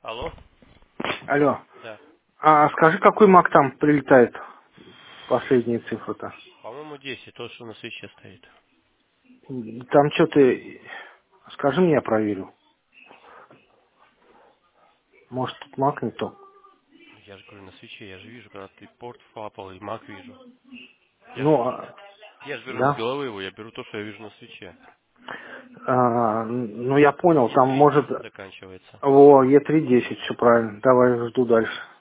Алло? Алло. Да. А скажи, какой маг там прилетает? Последние цифры-то. По-моему, 10, то, что на свече стоит. Там что ты... Скажи мне, я проверю. Может, тут маг не то. Я же говорю, на свече, я же вижу, когда ты порт флапал и маг вижу. Я же, Ну, я же беру с да. головы его, я беру то, что я вижу на свече. Ну, я понял, там может... Е3-10 заканчивается. Во, Е3-10, все правильно. Давай, жду дальше.